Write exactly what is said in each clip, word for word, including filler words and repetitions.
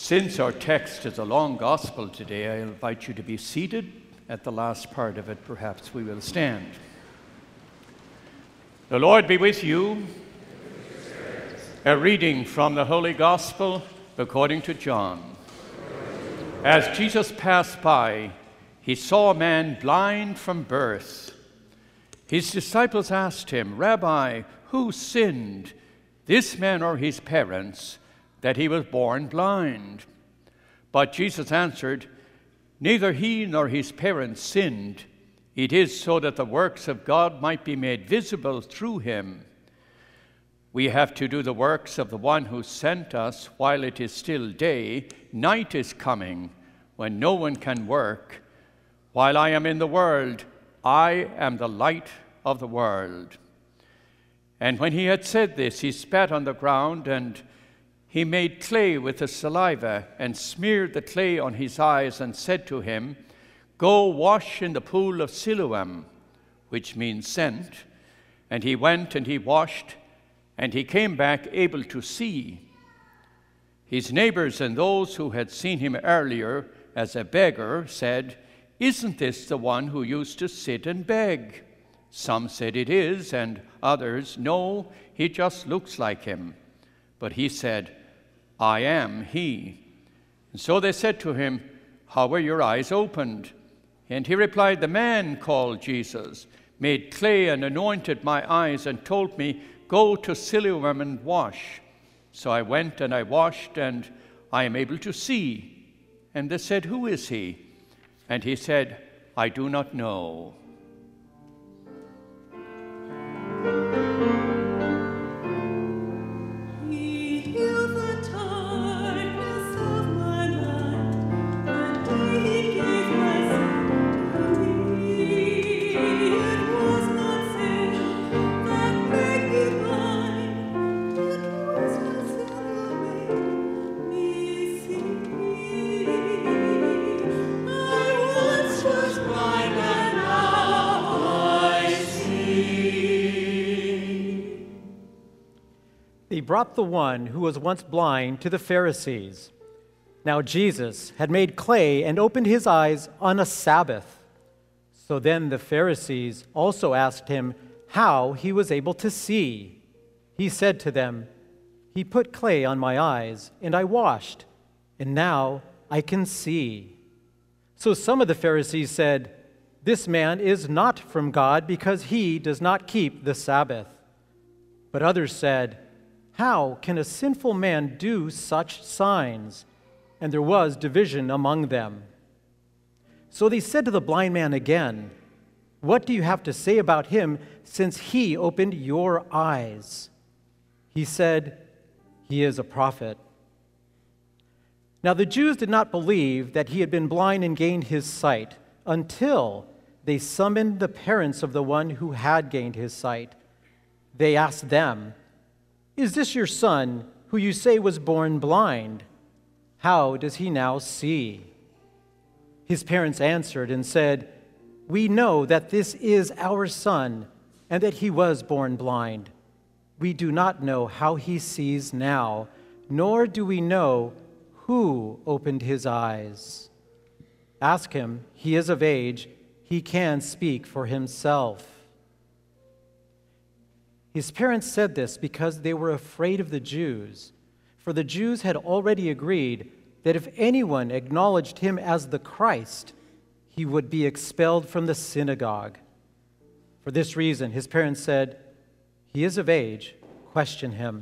Since our text is a long gospel today, I invite you to be seated. At the last part of it, perhaps we will stand. The Lord be with you. A reading from the Holy Gospel according to John. As Jesus passed by, he saw a man blind from birth. His disciples asked him, "Rabbi, who sinned, this man or his parents, that he was born blind?" But Jesus answered, "Neither he nor his parents sinned. It is so that the works of God might be made visible through him. We have to do the works of the one who sent us while it is still day. Night is coming when no one can work. While I am in the world, I am the light of the world." And when he had said this, he spat on the ground, and he made clay with the saliva and smeared the clay on his eyes and said to him, "Go wash in the pool of Siloam," which means sent. And he went and he washed, and he came back able to see. His neighbors and those who had seen him earlier as a beggar said, "Isn't this the one who used to sit and beg?" Some said, "It is," and others, "No, he just looks like him." But he said, "I am he." And so they said to him, "How were your eyes opened?" And he replied, "The man called Jesus made clay and anointed my eyes and told me, 'Go to Siloam and wash.' So I went and I washed, and I am able to see." And they said, "Who is he?" And he said, "I do not know." They brought the one who was once blind to the Pharisees. Now Jesus had made clay and opened his eyes on a Sabbath. So then the Pharisees also asked him how he was able to see. He said to them, "He put clay on my eyes, and I washed, and now I can see." So some of the Pharisees said, "This man is not from God because he does not keep the Sabbath." But others said, "How can a sinful man do such signs?" And there was division among them. So they said to the blind man again, "What do you have to say about him since he opened your eyes?" He said, "He is a prophet." Now the Jews did not believe that he had been blind and gained his sight until they summoned the parents of the one who had gained his sight. They asked them, "Is this your son, who you say was born blind? How does he now see?" His parents answered and said, "We know that this is our son, and that he was born blind. We do not know how he sees now, nor do we know who opened his eyes. Ask him, he is of age, he can speak for himself." His parents said this because they were afraid of the Jews, for the Jews had already agreed that if anyone acknowledged him as the Christ, he would be expelled from the synagogue. For this reason, his parents said, "He is of age, question him."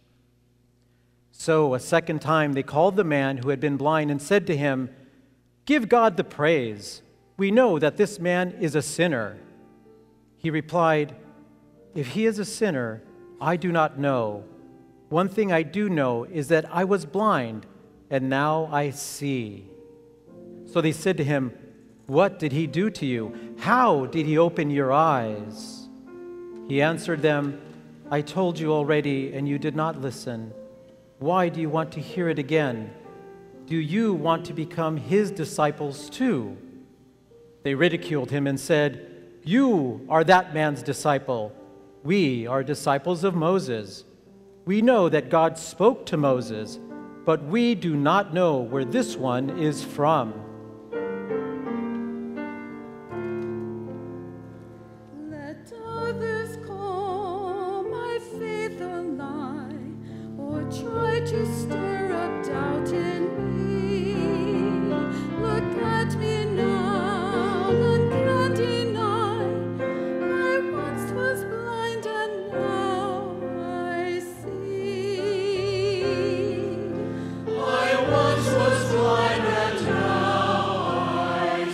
So a second time they called the man who had been blind and said to him, "Give God the praise. We know that this man is a sinner." He replied, "If he is a sinner, I do not know. One thing I do know is that I was blind, and now I see." So they said to him, "What did he do to you? How did he open your eyes?" He answered them, "I told you already, and you did not listen. Why do you want to hear it again? Do you want to become his disciples too?" They ridiculed him and said, "You are that man's disciple. We are disciples of Moses. We know that God spoke to Moses, but we do not know where this one is from." Let others call my faith a lie, or try to stir up doubt in me. Look at me now, none can deny. I once was blind and now I see. I once was blind and now I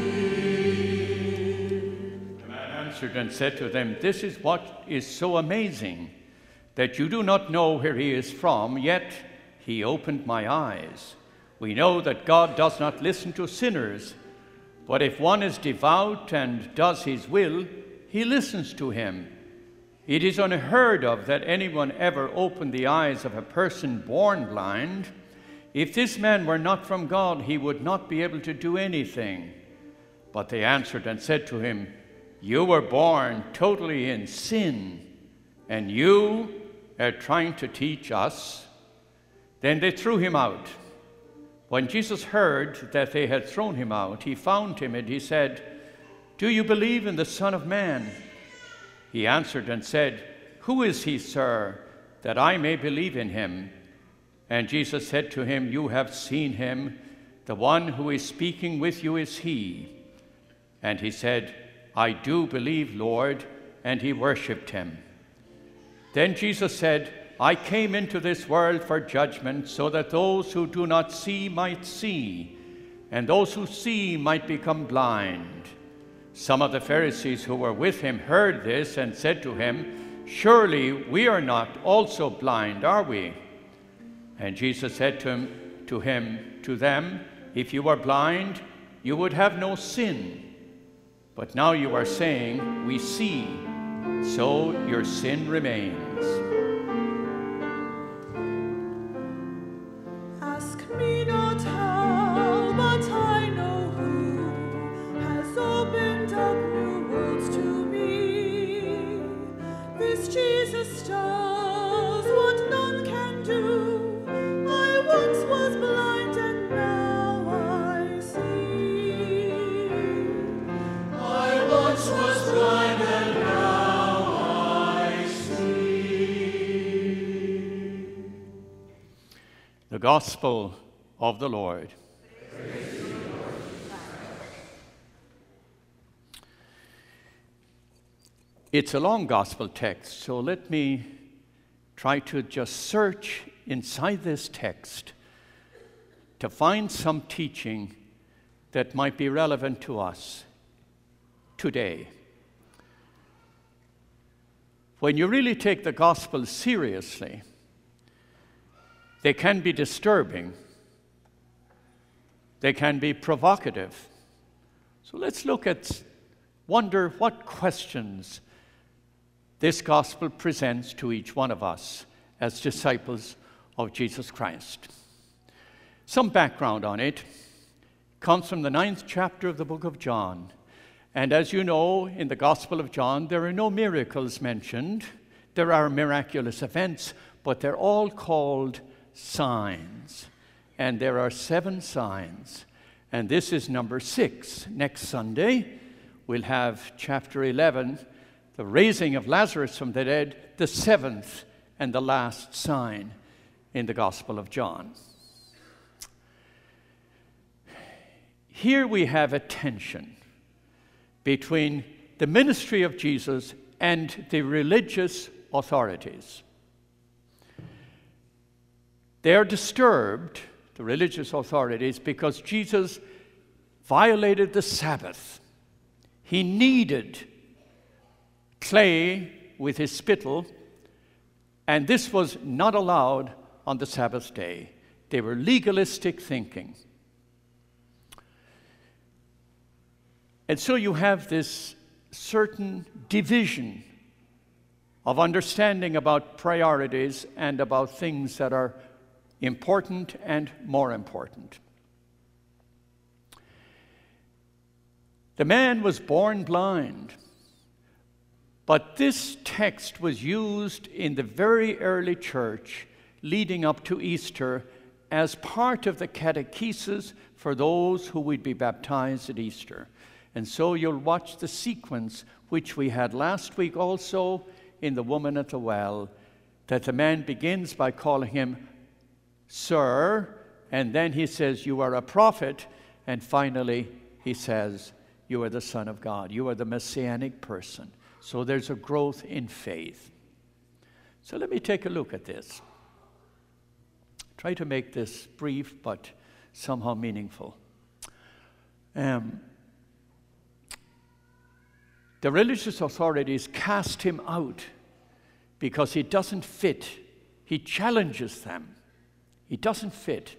see. The man answered and said to them, "This is what is so amazing, that you do not know where he is from, yet he opened my eyes. We know that God does not listen to sinners, but if one is devout and does his will, he listens to him. It is unheard of that anyone ever opened the eyes of a person born blind. If this man were not from God, he would not be able to do anything." But they answered and said to him, "You were born totally in sin, and you are trying to teach us?" Then they threw him out. When Jesus heard that they had thrown him out, he found him and he said, "Do you believe in the Son of Man?" He answered and said, "Who is he, sir, that I may believe in him?" And Jesus said to him, "You have seen him. The one who is speaking with you is he." And he said, "I do believe, Lord," and he worshipped him. Then Jesus said, "I came into this world for judgment, so that those who do not see might see, and those who see might become blind." Some of the Pharisees who were with him heard this and said to him, "Surely we are not also blind, are we?" And Jesus said to him, to him, to them, "If you were blind, you would have no sin. But now you are saying, 'We see,' so your sin remains." Ask me not how, but I know who has opened up new worlds to me. This Jesus does what none can do. I once was blind and now I see. I once was blind and now I see. The Gospel of the Lord. It's a long gospel text, so let me try to just search inside this text to find some teaching that might be relevant to us today. When you really take the gospel seriously, they can be disturbing. They can be provocative. So let's look at, wonder what questions this gospel presents to each one of us as disciples of Jesus Christ. Some background on it comes from the ninth chapter of the book of John. And as you know, in the Gospel of John, there are no miracles mentioned. There are miraculous events, but they're all called signs. And there are seven signs. And this is number six. Next Sunday, we'll have chapter eleven, the raising of Lazarus from the dead, the seventh and the last sign in the Gospel of John. Here we have a tension between the ministry of Jesus and the religious authorities. They are disturbed, the religious authorities, because Jesus violated the Sabbath. He kneaded clay with his spittle, and this was not allowed on the Sabbath day. They were legalistic thinking. And so you have this certain division of understanding about priorities and about things that are important and more important. The man was born blind, but this text was used in the very early church leading up to Easter as part of the catechesis for those who would be baptized at Easter. And so you'll watch the sequence which we had last week also in the woman at the well, that the man begins by calling him Sir, and then he says, you are a prophet, and finally he says, you are the Son of God. You are the Messianic person. So there's a growth in faith. So let me take a look at this. Try to make this brief but somehow meaningful. Um, the religious authorities cast him out because he doesn't fit. He challenges them. He doesn't fit.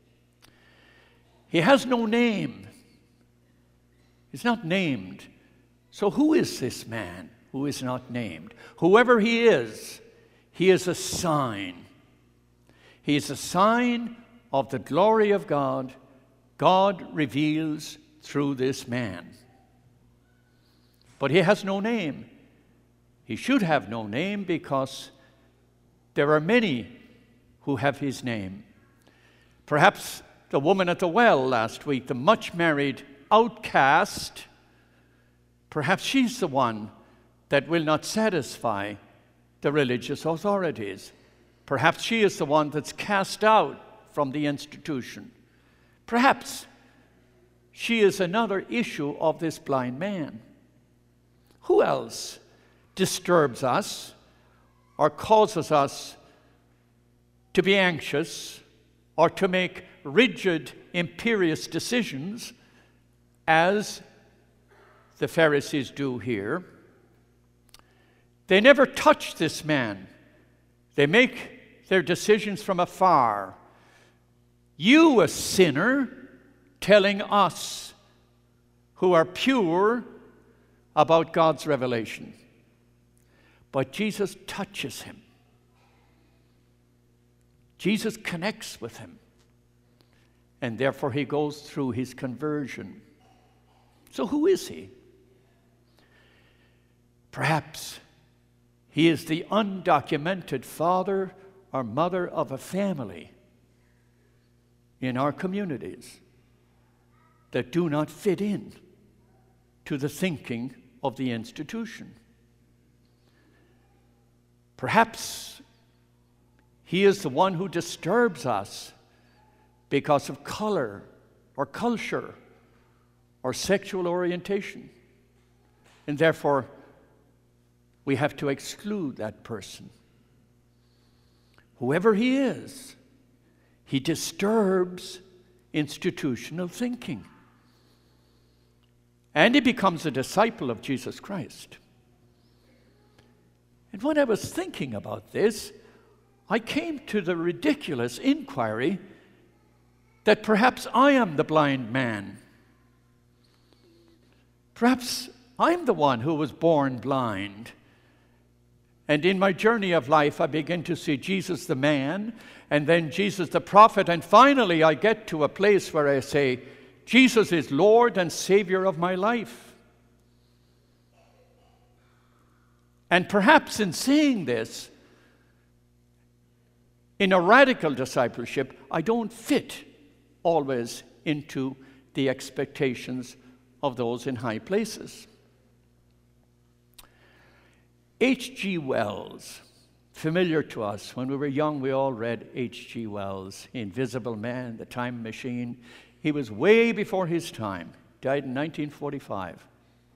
He has no name. He's not named. So who is this man who is not named? Whoever he is, he is a sign. He is a sign of the glory of God. God reveals through this man. But he has no name. He should have no name because there are many who have his name. Perhaps the woman at the well last week, the much-married outcast, perhaps she's the one that will not satisfy the religious authorities. Perhaps she is the one that's cast out from the institution. Perhaps she is another issue of this blind man. Who else disturbs us or causes us to be anxious or to make rigid, imperious decisions as the Pharisees do here? They never touch this man. They make their decisions from afar. You, a sinner, telling us who are pure about God's revelation. But Jesus touches him. Jesus connects with him. And therefore he goes through his conversion. So who is he? Perhaps he is the undocumented father or mother of a family in our communities that do not fit in to the thinking of the institution. Perhaps he is the one who disturbs us because of color or culture or sexual orientation. And therefore, we have to exclude that person. Whoever he is, he disturbs institutional thinking. And he becomes a disciple of Jesus Christ. And when I was thinking about this, I came to the ridiculous inquiry that perhaps I am the blind man. Perhaps I'm the one who was born blind. And in my journey of life, I begin to see Jesus the man, and then Jesus the prophet, and finally I get to a place where I say, Jesus is Lord and Savior of my life. And perhaps in saying this, in a radical discipleship, I don't fit always into the expectations of those in high places. H G Wells, familiar to us. When we were young, we all read H G Wells, Invisible Man, The Time Machine. He was way before his time, died in nineteen forty-five.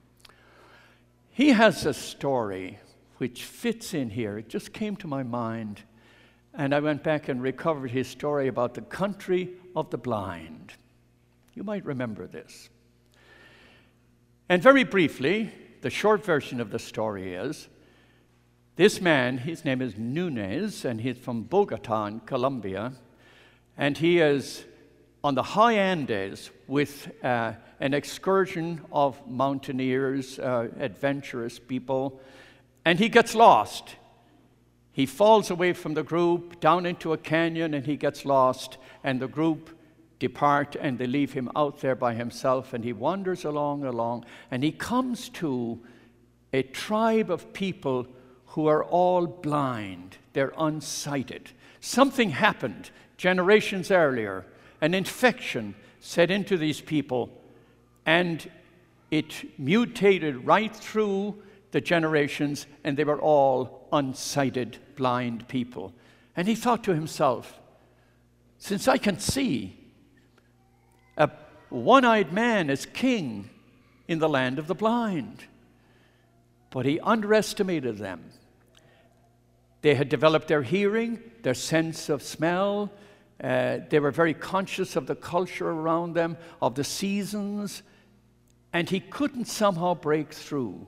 He has a story which fits in here. It just came to my mind, and I went back and recovered his story about the country of the blind. You might remember this. And very briefly, the short version of the story is, this man, his name is Nunez, and he's from Bogota in Colombia, and he is on the high Andes with uh, an excursion of mountaineers, uh, adventurous people, and he gets lost. He falls away from the group down into a canyon, and he gets lost, and the group depart, and they leave him out there by himself, and he wanders along, along, and he comes to a tribe of people who are all blind. They're unsighted. Something happened generations earlier, an infection set into these people, and it mutated right through the generations, and they were all unsighted, blind people. And he thought to himself, since I can see, a one-eyed man is king in the land of the blind. But he underestimated them. They had developed their hearing, their sense of smell. Uh, they were very conscious of the culture around them, of the seasons, and he couldn't somehow break through.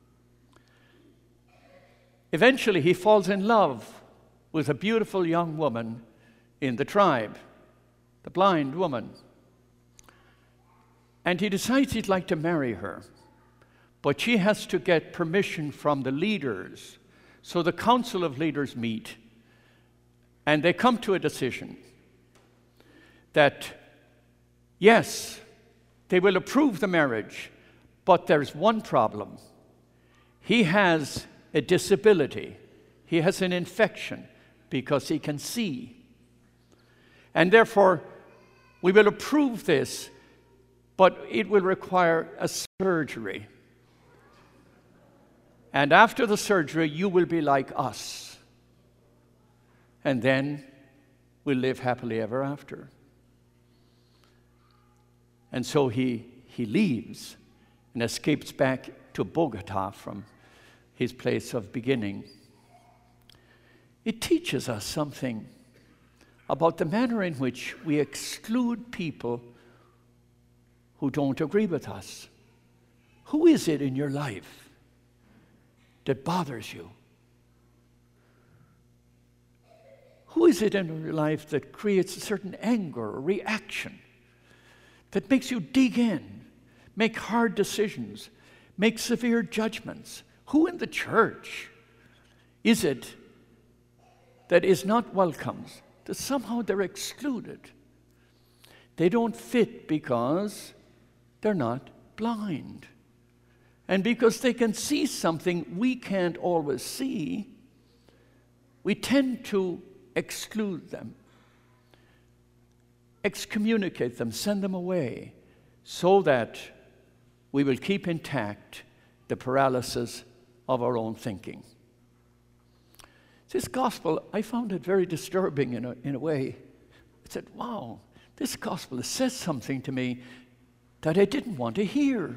Eventually, he falls in love with a beautiful young woman in the tribe, the blind woman. And he decides he'd like to marry her, but she has to get permission from the leaders. So the council of leaders meet, and they come to a decision that, yes, they will approve the marriage, but there's one problem. He has a disability. He has an infection because he can see. And therefore, we will approve this, but it will require a surgery. And after the surgery, you will be like us. And then we'll live happily ever after. And so he, he leaves and escapes back to Bogota from his place of beginning. It teaches us something about the manner in which we exclude people who don't agree with us. Who is it in your life that bothers you? Who is it in your life that creates a certain anger or reaction that makes you dig in, make hard decisions, make severe judgments? Who in the church is it that is not welcomed, that somehow they're excluded? They don't fit because they're not blind. And because they can see something we can't always see, we tend to exclude them, excommunicate them, send them away, so that we will keep intact the paralysis of our own thinking. This gospel, I found it very disturbing in a, in a way. I said, wow, this gospel says something to me that I didn't want to hear.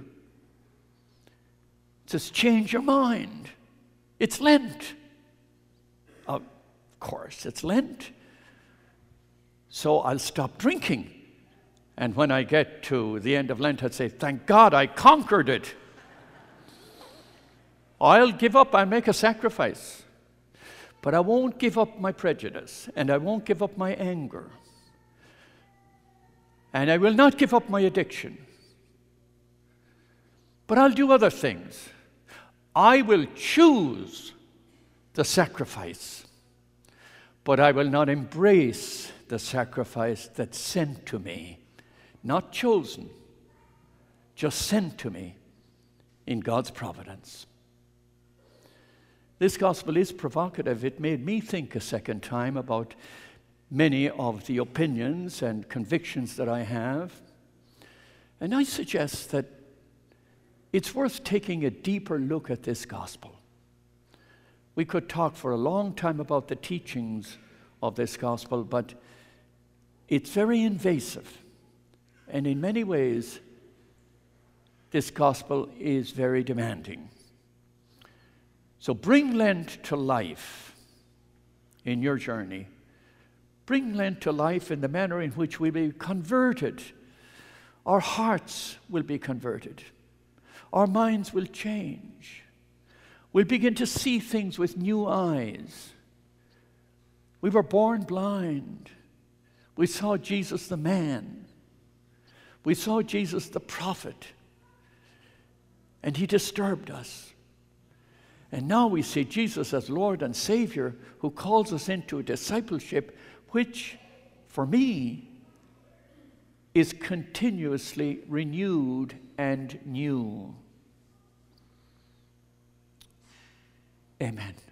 It says, change your mind. It's Lent. Of course, it's Lent. So I'll stop drinking. And when I get to the end of Lent, I'd say, thank God I conquered it. I'll give up, I'll make a sacrifice. But I won't give up my prejudice, and I won't give up my anger. And I will not give up my addiction. But I'll do other things. I will choose the sacrifice, but I will not embrace the sacrifice that's sent to me. Not chosen, just sent to me in God's providence. This gospel is provocative. It made me think a second time about many of the opinions and convictions that I have. And I suggest that it's worth taking a deeper look at this gospel. We could talk for a long time about the teachings of this gospel, but it's very invasive. And in many ways, this gospel is very demanding. So bring Lent to life in your journey. Bring Lent to life in the manner in which we will be converted. Our hearts will be converted. Our minds will change. We'll begin to see things with new eyes. We were born blind. We saw Jesus the man. We saw Jesus the prophet. And he disturbed us. And now we see Jesus as Lord and Savior, who calls us into a discipleship which, for me, is continuously renewed and new. Amen.